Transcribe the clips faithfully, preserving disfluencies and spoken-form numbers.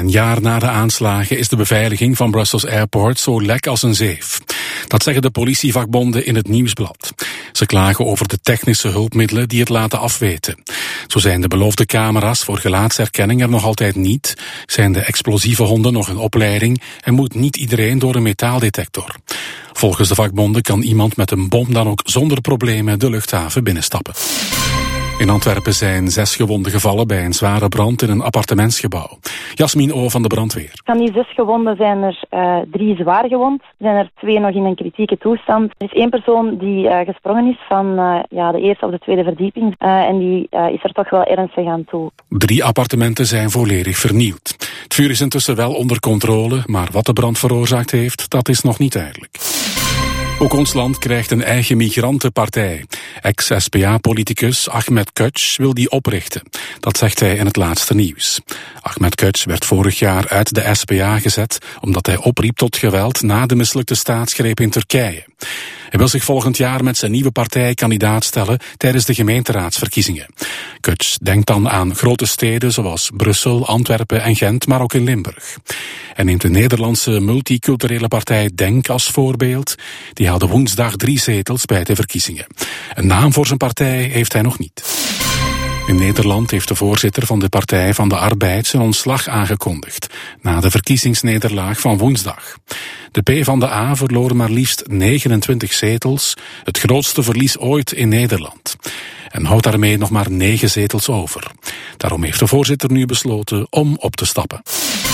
een jaar na de aanslagen is de beveiliging van Brussels Airport zo lek als een zeef. Dat zeggen de politievakbonden in het Nieuwsblad. Ze klagen over de technische hulpmiddelen die het laten afweten. Zo zijn de beloofde camera's voor gelaatsherkenning er nog altijd niet, zijn de explosieve honden nog in opleiding en moet niet iedereen door een metaaldetector. Volgens de vakbonden kan iemand met een bom dan ook zonder problemen de luchthaven binnenstappen. In Antwerpen zijn zes gewonden gevallen bij een zware brand in een appartementsgebouw. Jasmin O. van de brandweer. Van die zes gewonden zijn er uh, drie zwaar gewond. Er zijn er twee nog in een kritieke toestand. Er is één persoon die uh, gesprongen is van uh, ja, de eerste of de tweede verdieping. Uh, en die uh, is er toch wel ernstig aan toe. Drie appartementen zijn volledig vernield. Het vuur is intussen wel onder controle, maar wat de brand veroorzaakt heeft, dat is nog niet duidelijk. Ook ons land krijgt een eigen migrantenpartij. Ex-S P A-politicus Ahmed Kutsch wil die oprichten. Dat zegt hij in het laatste nieuws. Ahmed Kutsch werd vorig jaar uit de S P A gezet omdat hij opriep tot geweld na de mislukte staatsgreep in Turkije. Hij wil zich volgend jaar met zijn nieuwe partij kandidaat stellen tijdens de gemeenteraadsverkiezingen. Kutsch denkt dan aan grote steden zoals Brussel, Antwerpen en Gent, maar ook in Limburg. Hij neemt de Nederlandse multiculturele partij Denk als voorbeeld. Die haalde woensdag drie zetels bij de verkiezingen. Een naam voor zijn partij heeft hij nog niet. In Nederland heeft de voorzitter van de Partij van de Arbeid zijn ontslag aangekondigd, na de verkiezingsnederlaag van woensdag. De PvdA verloor maar liefst negenentwintig zetels, het grootste verlies ooit in Nederland. En houdt daarmee nog maar negen zetels over. Daarom heeft de voorzitter nu besloten om op te stappen.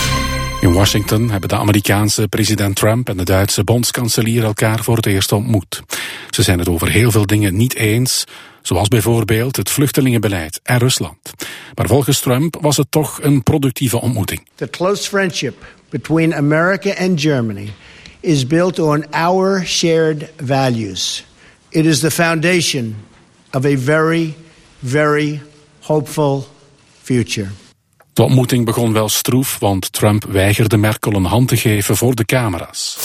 In Washington hebben de Amerikaanse president Trump en de Duitse bondskanselier elkaar voor het eerst ontmoet. Ze zijn het over heel veel dingen niet eens, zoals bijvoorbeeld het vluchtelingenbeleid en Rusland. Maar volgens Trump was het toch een productieve ontmoeting. The close friendship between America and Germany is built on our shared values. It is the foundation of a very, very hopeful future. De ontmoeting begon wel stroef, want Trump weigerde Merkel een hand te geven voor de camera's.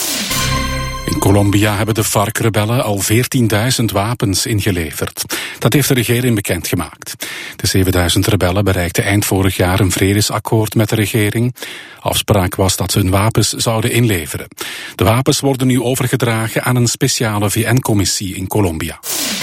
In Colombia hebben de FARC-rebellen al veertienduizend wapens ingeleverd. Dat heeft de regering bekendgemaakt. De zevenduizend rebellen bereikten eind vorig jaar een vredesakkoord met de regering. Afspraak was dat ze hun wapens zouden inleveren. De wapens worden nu overgedragen aan een speciale V N-commissie in Colombia.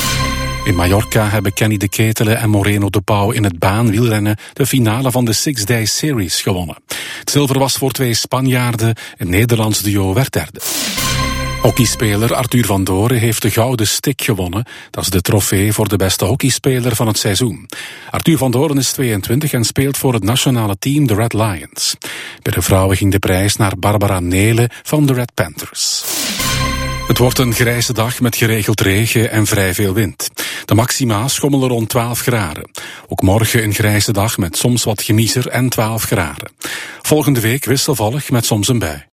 In Mallorca hebben Kenny de Ketele en Moreno de Pauw in het baanwielrennen de finale van de Six Day Series gewonnen. Het zilver was voor twee Spanjaarden, een Nederlands duo werd derde. Hockeyspeler Arthur van Doren heeft de Gouden Stik gewonnen. Dat is de trofee voor de beste hockeyspeler van het seizoen. Arthur van Doren is tweeëntwintig en speelt voor het nationale team de Red Lions. Bij de vrouwen ging de prijs naar Barbara Nele van de Red Panthers. Het wordt een grijze dag met geregeld regen en vrij veel wind. De maxima schommelen rond twaalf graden. Ook morgen een grijze dag met soms wat gemiezer en twaalf graden. Volgende week wisselvallig met soms een bui.